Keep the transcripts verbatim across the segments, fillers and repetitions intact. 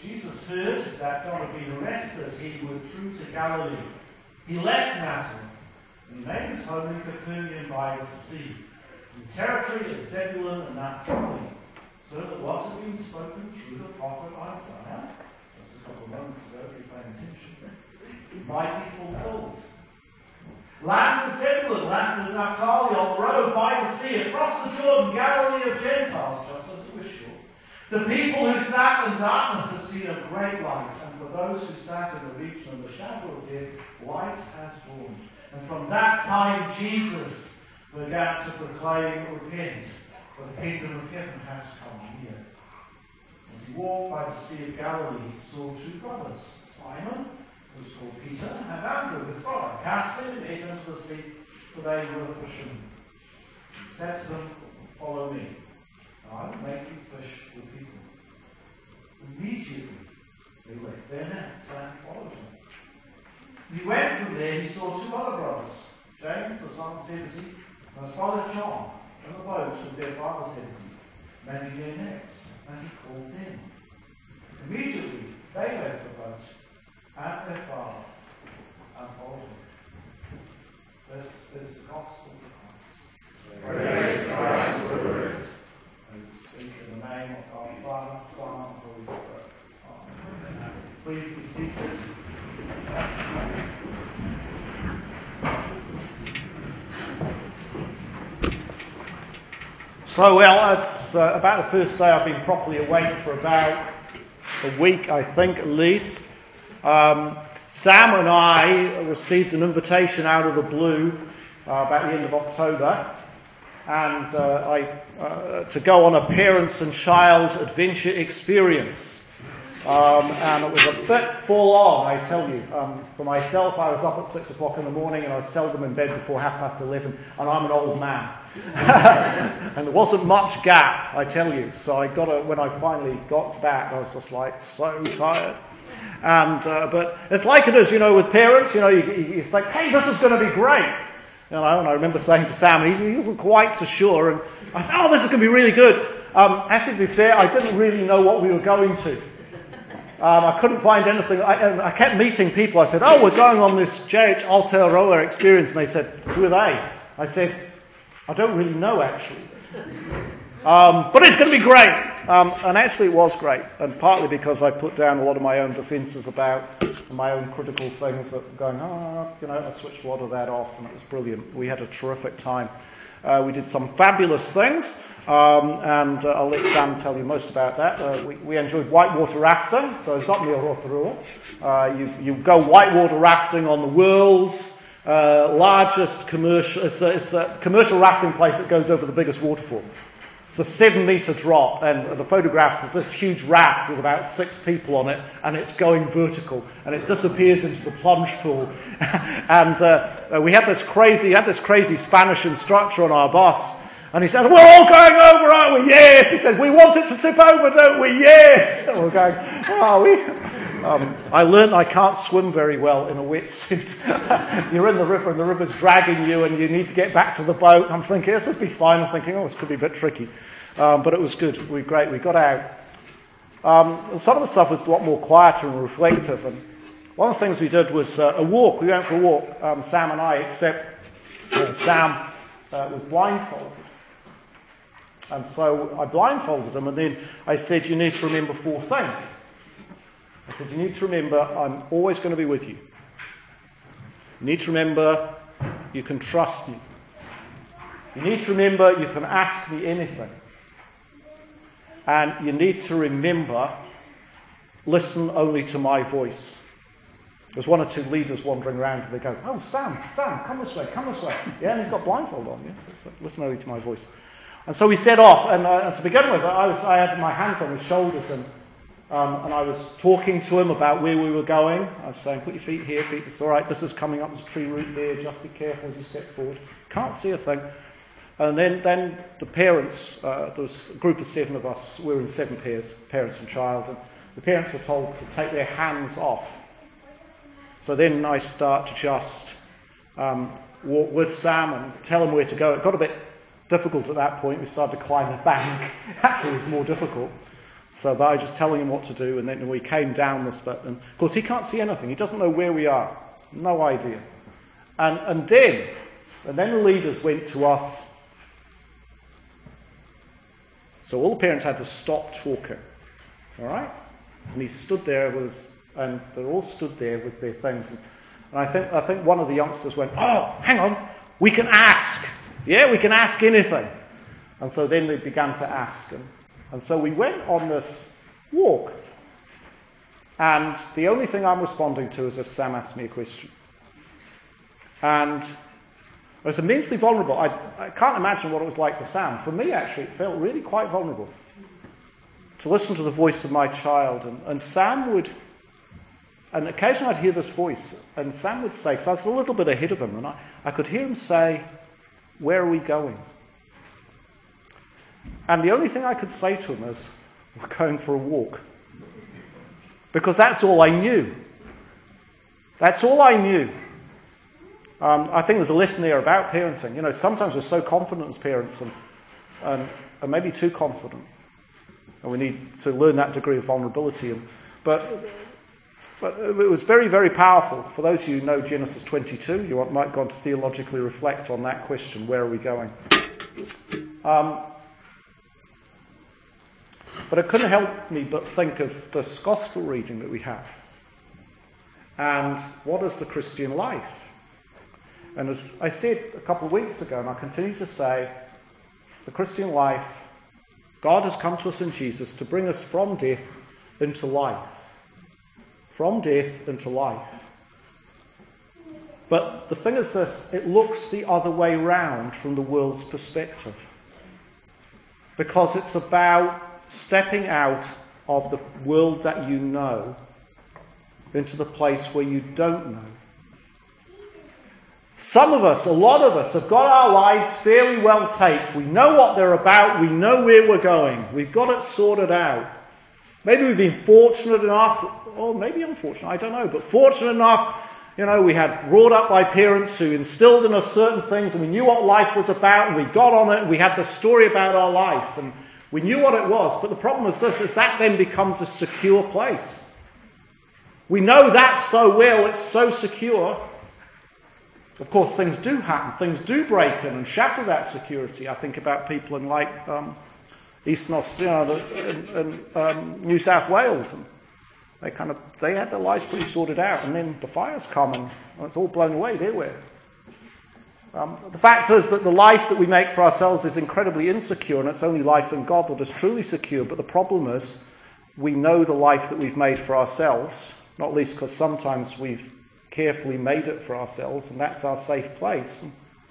Jesus heard that John had been arrested, he withdrew to Galilee. He left Nazareth and he made his home in Capernaum by the sea, in the territory of Zebulun and Naphtali, so that what had been spoken through the prophet Isaiah, just a couple of moments ago, if you're paying attention, might be fulfilled. Land of Zebulun, land of Naphtali, on the road by the sea, across the Jordan, Galilee of Gentiles, just as it was sure. The people who sat in darkness have seen a great light, and for those who sat in the region of the shadow of death, light has dawned. And from that time Jesus began to proclaim, repent, for the kingdom of heaven has come near. As he walked by the Sea of Galilee, he saw two brothers, Simon, who was called Peter, and Andrew, his brother, casting a net into the sea, for they were fishermen. He said to them, follow me, and I will make you fish for people. Immediately they left their nets and followed him. He went from there, he saw two other brothers, James, the son of Zebedee, and his brother John, in the boat with their father Zebedee, mending their nets, and he called them. Immediately they left the boat and their father and followed him. This is the gospel of Christ. Praise Christ the Lord. We speak in the name of our Father, Son, and Holy Spirit. Amen. Please be seated. So, well, it's uh, about the first day I've been properly awake for about a week, I think, at least. Um, Sam and I received an invitation out of the blue uh, about the end of October, and uh, I uh, to go on a parents and child adventure experience. Um, and it was a bit full on, I tell you. Um, for myself, I was up at six o'clock in the morning, and I was seldom in bed before half past eleven, and I'm an old man. And there wasn't much gap, I tell you. So I got a, when I finally got back, I was just like so tired. And uh, but it's like it is, you know, with parents. You know, you, you think, hey, this is going to be great. You know, and I remember saying to Sam, he, he wasn't quite so sure, and I said, oh, this is going to be really good. Um, actually, to be fair, I didn't really know what we were going to. Um, I couldn't find anything. I, I kept meeting people. I said, oh, we're going on this J H Aotearoa experience. And they said, who are they? I said, I don't really know, actually. Um, but it's going to be great. Um, and actually it was great. And partly because I put down a lot of my own defences about my own critical things that were going, oh, you know, I switched a lot of that off, and it was brilliant. We had a terrific time. Uh, we did some fabulous things. Um, and uh, I'll let Dan tell you most about that. Uh, we, we enjoyed whitewater rafting, so it's up near Rotorua. Uh, you, you go whitewater rafting on the world's uh, largest commercial, it's a, it's a commercial rafting place that goes over the biggest waterfall. It's a seven metre drop, and the photographs is this huge raft with about six people on it, and it's going vertical, and it disappears into the plunge pool. And uh, we had this crazy, had this crazy Spanish instructor on our bus. And he said, we're all going over, aren't we? Yes. He said, we want it to tip over, don't we? Yes. And we're going, oh, we... Um, I learned I can't swim very well in a wetsuit. You're in the river and the river's dragging you and you need to get back to the boat. I'm thinking, this will be fine. I'm thinking, oh, this could be a bit tricky. Um, but it was good. We were great. We got out. Um, some of the stuff was a lot more quieter and reflective. And one of the things we did was uh, a walk. We went for a walk, um, Sam and I, except uh, Sam uh, was blindfolded. And so I blindfolded him, and then I said, you need to remember four things. I said, you need to remember I'm always going to be with you. You need to remember you can trust me. You need to remember you can ask me anything. And you need to remember, listen only to my voice. There's one or two leaders wandering around, and they go, oh, Sam, Sam, come this way, come this way. Yeah, and he's got blindfold on. Yes, listen only to my voice. And so we set off, and uh, to begin with, I, was, I had my hands on his shoulders, and um, and I was talking to him about where we were going. I was saying, put your feet here, feet, it's all right, this is coming up, this tree root there, just be careful as you step forward. Can't see a thing. And then, then the parents, uh, there was a group of seven of us, we were in seven pairs, parents and child, and the parents were told to take their hands off. So then I start to just um, walk with Sam and tell him where to go. It got a bit difficult at that point. We started to climb the bank. Actually, it was more difficult. So I was just telling him what to do, and then we came down this bit. And of course, he can't see anything. He doesn't know where we are. No idea. And, and then, and then the leaders went to us. So all the parents had to stop talking. All right? And he stood there with his, and they all stood there with their things. And I think, I think one of the youngsters went, "Oh, hang on, we can ask. Yeah, we can ask anything." And so then they began to ask. And, and so we went on this walk. And the only thing I'm responding to is if Sam asks me a question. And I was immensely vulnerable. I, I can't imagine what it was like for Sam. For me, actually, it felt really quite vulnerable to listen to the voice of my child. And, and Sam would, and occasionally I'd hear this voice, and Sam would say, because I was a little bit ahead of him, and I, I could hear him say, "Where are we going?" And the only thing I could say to him is, "We're going for a walk." Because that's all I knew. That's all I knew. Um, I think there's a lesson there about parenting. You know, sometimes we're so confident as parents, and, and, and maybe too confident. And we need to learn that degree of vulnerability. And, but, but it was very, very powerful. For those of you who know Genesis twenty-two, you might go on to theologically reflect on that question, where are we going? Um, but it couldn't help me but think of this gospel reading that we have. And what is the Christian life? And as I said a couple of weeks ago, and I continue to say, the Christian life, God has come to us in Jesus to bring us from death into life. From death into life. But the thing is this, it looks the other way round from the world's perspective. Because it's about stepping out of the world that you know into the place where you don't know. Some of us, a lot of us, have got our lives fairly well taped. We know what they're about. We know where we're going. We've got it sorted out. Maybe we've been fortunate enough, or maybe unfortunate, I don't know, but fortunate enough, you know, we had brought up by parents who instilled in us certain things, and we knew what life was about, and we got on it, and we had the story about our life, and we knew what it was. But the problem is this, is that then becomes a secure place. We know that so well, it's so secure. Of course, things do happen. Things do break in and shatter that security. I think about people in like um, Eastern Australia, in, in um, New South Wales, and they kind of they had their lives pretty sorted out, and then the fires come and it's all blown away. There were. Um, the fact is that the life that we make for ourselves is incredibly insecure, and it's only life in God that is truly secure. But the problem is, we know the life that we've made for ourselves, not least because sometimes we've carefully made it for ourselves, and that's our safe place.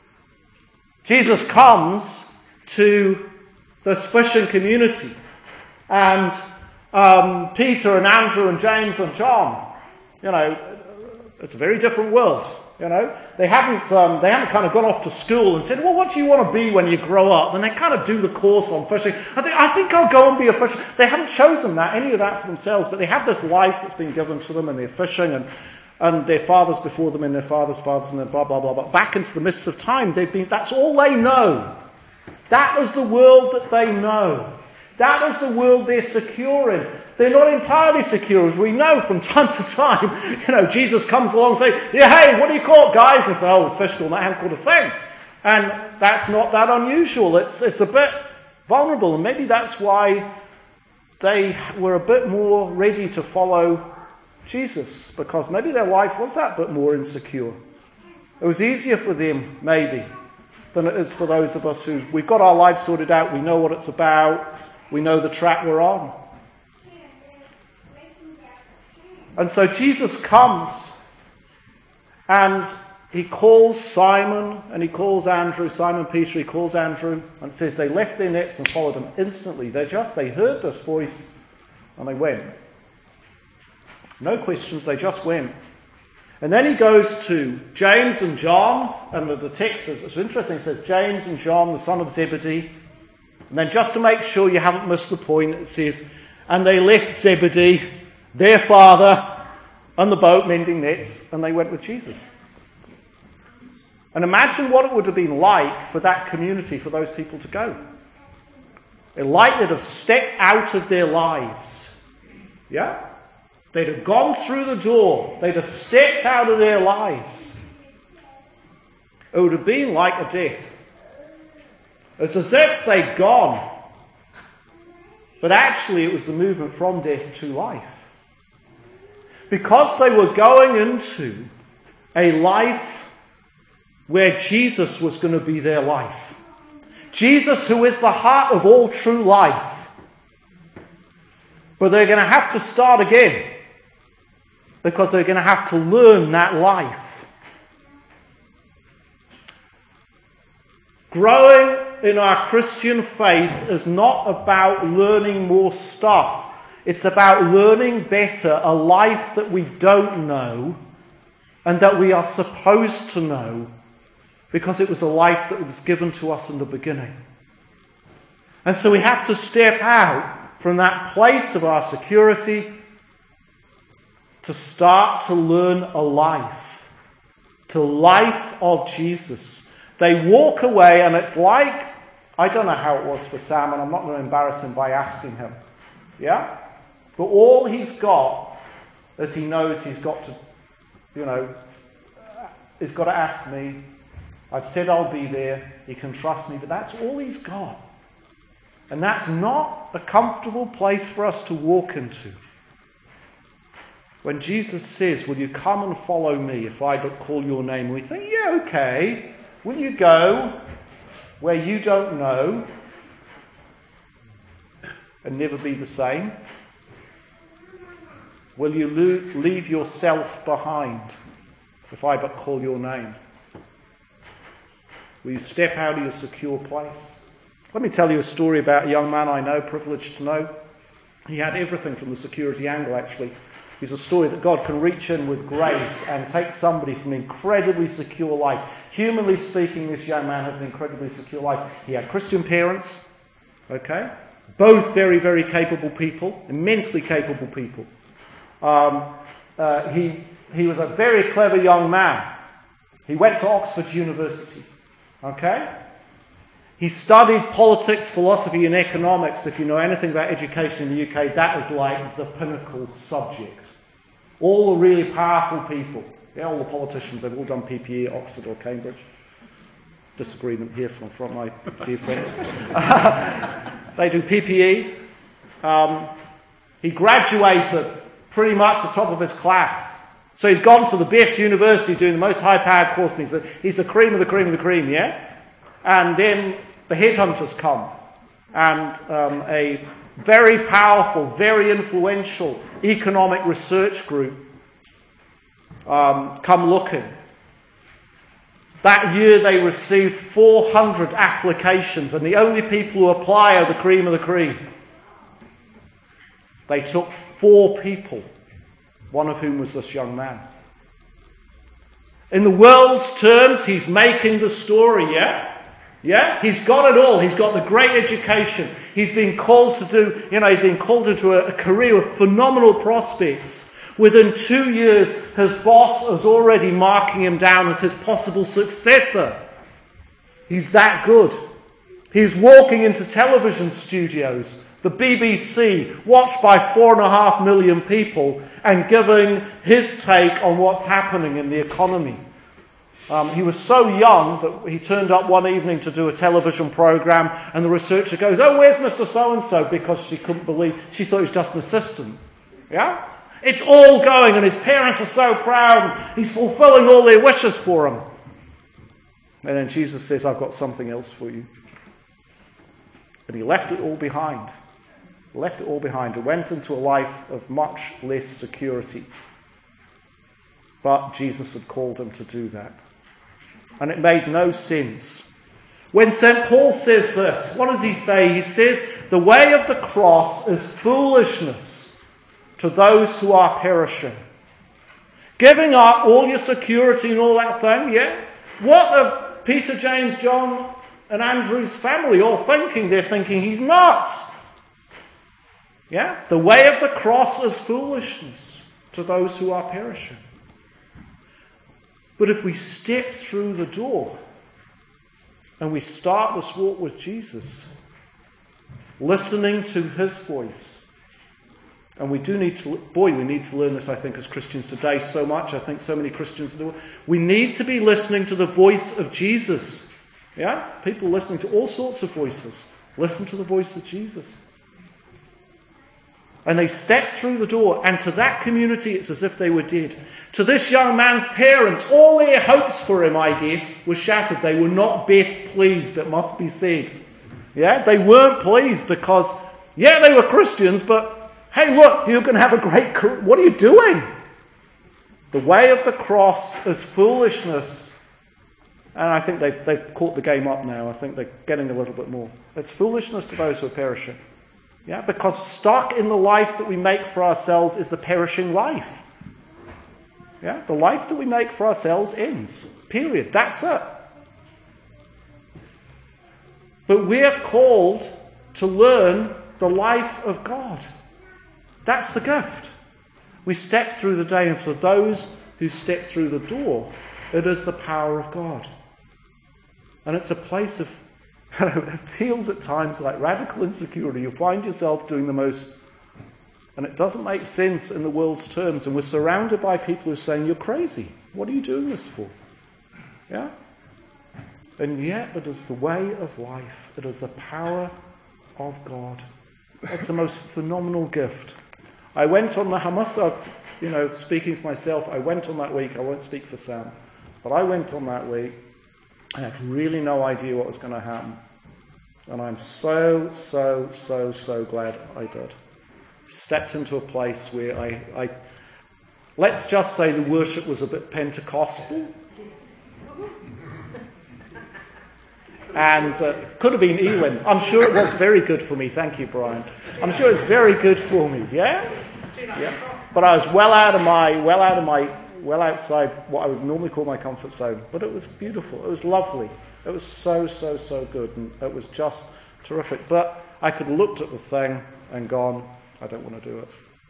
Jesus comes to this fishing community, and um, Peter and Andrew and James and John, you know, it's a very different world. You know, they haven't um, they haven't kind of gone off to school and said, "Well, what do you want to be when you grow up?" And they kind of do the course on fishing. I think I think I'll go and be a fisher. They haven't chosen that any of that for themselves, but they have this life that's been given to them, and they're fishing, and and their fathers before them, and their fathers' fathers, and then blah blah blah blah. Back into the mists of time, they've been. That's all they know. That is the world that they know. That is the world they're secure in. They're not entirely secure, as we know from time to time. You know, Jesus comes along and says, "Yeah, hey, what do you call it, guys?" They say, "Oh, fish call, that haven't called a thing." And that's not that unusual. It's it's a bit vulnerable, and maybe that's why they were a bit more ready to follow Jesus, because maybe their life was that bit more insecure. It was easier for them, maybe, than it is for those of us who we've got our lives sorted out, we know what it's about, we know the track we're on. And so Jesus comes and he calls Simon and he calls Andrew, Simon Peter, he calls Andrew, and it says they left their nets and followed him instantly. They just, they heard this voice and they went. No questions, they just went. And then he goes to James and John, and the text is it's interesting, it says James and John, the son of Zebedee. And then just to make sure you haven't missed the point, it says, and they left Zebedee, their father, on the boat mending nets, and they went with Jesus. And imagine what it would have been like for that community, for those people to go. A light that have stepped out of their lives. Yeah? They'd have gone through the door. They'd have stepped out of their lives. It would have been like a death. It's as if they'd gone. But actually it was the movement from death to life. Because they were going into a life where Jesus was going to be their life. Jesus, who is the heart of all true life. But they're going to have to start again. Because they're going to have to learn that life. Growing in our Christian faith is not about learning more stuff. It's about learning better a life that we don't know and that we are supposed to know because it was a life that was given to us in the beginning. And so we have to step out from that place of our security to start to learn a life, to life of Jesus. They walk away and it's like, I don't know how it was for Sam, and I'm not going to embarrass him by asking him. Yeah? But all he's got is he knows he's got to, you know, he's got to ask me. I've said I'll be there. He can trust me. But that's all he's got. And that's not a comfortable place for us to walk into. When Jesus says, will you come and follow me if I but call your name? We think, yeah, okay. Will you go where you don't know and never be the same? Will you leave yourself behind if I but call your name? Will you step out of your secure place? Let me tell you a story about a young man I know, privileged to know. He had everything from the security angle, actually. He's a story that God can reach in with grace and take somebody from an incredibly secure life. Humanly speaking, this young man had an incredibly secure life. He had Christian parents, okay? Both very, very capable people, immensely capable people. Um, uh, he, he was a very clever young man. He went to Oxford University, okay? He studied politics, philosophy and economics. If you know anything about education in the U K, that is like the pinnacle subject. All the really powerful people, yeah, all the politicians, they've all done P P E at Oxford or Cambridge. Disagreement here from, from my dear friend. They do P P E. Um, he graduated pretty much the top of his class. So he's gone to the best university doing the most high-powered course. He's the, he's the cream of the cream of the cream, yeah? And then the headhunters come. And um, a very powerful, very influential economic research group um, come looking. That year they received four hundred applications, and the only people who apply are the cream of the cream. They took four people, one of whom was this young man. In the world's terms, he's making the story, yeah? Yeah? He's got it all. He's got the great education. He's been called to do, you know, he's been called into a, a career with phenomenal prospects. Within two years, his boss is already marking him down as his possible successor. He's that good. He's walking into television studios, the B B C, watched by four and a half million people, and giving his take on what's happening in the economy. Um, he was so young that he turned up one evening to do a television program, and the researcher goes, "Oh, where's Mister So-and-so?" Because she couldn't believe, she thought he was just an assistant. Yeah? It's all going, and his parents are so proud. He's fulfilling all their wishes for him. And then Jesus says, "I've got something else for you." And he left it all behind. Left it all behind. And went into a life of much less security. But Jesus had called him to do that. And it made no sense. When Saint Paul says this, what does he say? He says, the way of the cross is foolishness to those who are perishing. Giving up all your security and all that thing, yeah? What are Peter, James, John and Andrew's family all thinking? They're thinking he's nuts. Yeah? The way of the cross is foolishness to those who are perishing. But if we step through the door and we start this walk with Jesus, listening to his voice. And we do need to, boy, we need to learn this, I think, as Christians today so much. I think so many Christians do. We need to be listening to the voice of Jesus. Yeah? People listening to all sorts of voices. Listen to the voice of Jesus. And they step through the door, and to that community, it's as if they were dead. To this young man's parents, all their hopes for him, I guess, were shattered. They were not best pleased, it must be said. Yeah? They weren't pleased because, yeah, they were Christians, but hey, look, you can have a great career. What are you doing? The way of the cross is foolishness. And I think they've, they've caught the game up now. I think they're getting a little bit more. It's foolishness to those who are perishing. Yeah, because stuck in the life that we make for ourselves is the perishing life. Yeah, the life that we make for ourselves ends. Period. That's it. But we're called to learn the life of God. That's the gift. We step through the day, and for those who step through the door, it is the power of God. And it's a place of, it feels at times like radical insecurity. You find yourself doing the most, and it doesn't make sense in the world's terms, and we're surrounded by people who are saying, you're crazy. What are you doing this for? Yeah? And yet it is the way of life. It is the power of God. It's the most phenomenal gift. I went on the Hamas, you know, speaking for myself, I went on that week, I won't speak for Sam, but I went on that week, and I had really no idea what was going to happen. And I'm so, so, so, so glad I did. Stepped into a place where I, I let's just say the worship was a bit Pentecostal. And uh, could have been Ewan. I'm sure it was very good for me. Thank you, Brian. I'm sure it's very good for me. Yeah, yeah. But I was well out of my, well out of my, well outside what I would normally call my comfort zone. But it was beautiful. It was lovely. It was so, so, so good, and it was just terrific. But I could have looked at the thing and gone, I don't want to do it.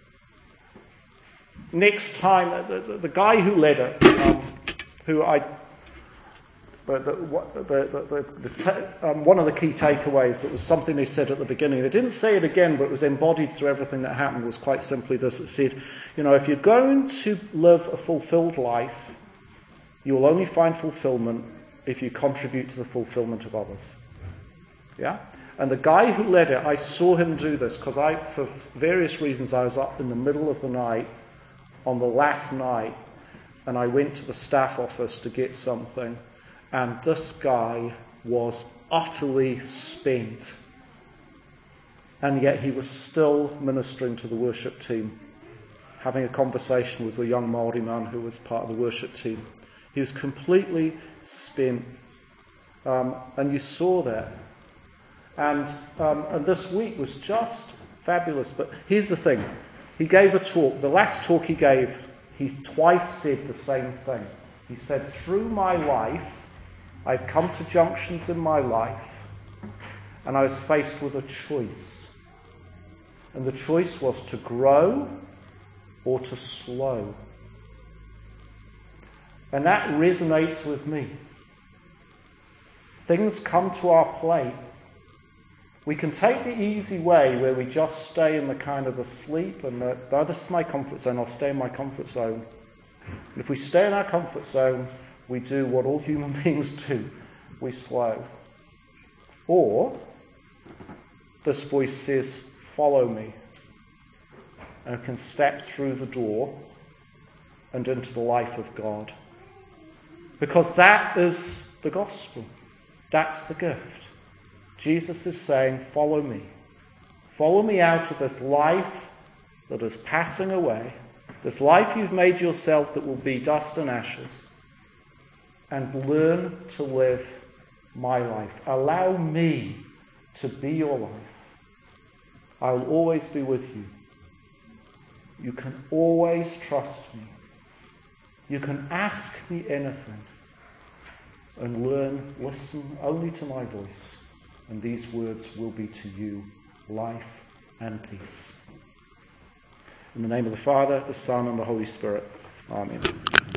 Next time, the, the, the guy who led it, um, who I. But the, the, the, the, the, um, one of the key takeaways, it was something they said at the beginning. They didn't say it again, but it was embodied through everything that happened, was quite simply this. It said, you know, if you're going to live a fulfilled life, you will only find fulfillment if you contribute to the fulfillment of others. Yeah? And the guy who led it, I saw him do this, because I, for various reasons, I was up in the middle of the night on the last night, and I went to the staff office to get something. And this guy was utterly spent. And yet he was still ministering to the worship team, having a conversation with a young Māori man who was part of the worship team. He was completely spent. Um, and you saw that. And, um, and this week was just fabulous. But here's the thing. He gave a talk. The last talk he gave, he twice said the same thing. He said, through my life, I've come to junctions in my life, and I was faced with a choice. And the choice was to grow or to slow. And that resonates with me. Things come to our plate. We can take the easy way where we just stay in the kind of the sleep and the, oh, this is my comfort zone, I'll stay in my comfort zone. And if we stay in our comfort zone, we do what all human beings do. We slow. Or, this voice says, follow me. And can step through the door and into the life of God. Because that is the gospel. That's the gift. Jesus is saying, follow me. Follow me out of this life that is passing away. This life you've made yourself that will be dust and ashes. And learn to live my life. Allow me to be your life. I will always be with you. You can always trust me. You can ask me anything. And learn, listen only to my voice. And these words will be to you life and peace. In the name of the Father, the Son, and the Holy Spirit. Amen.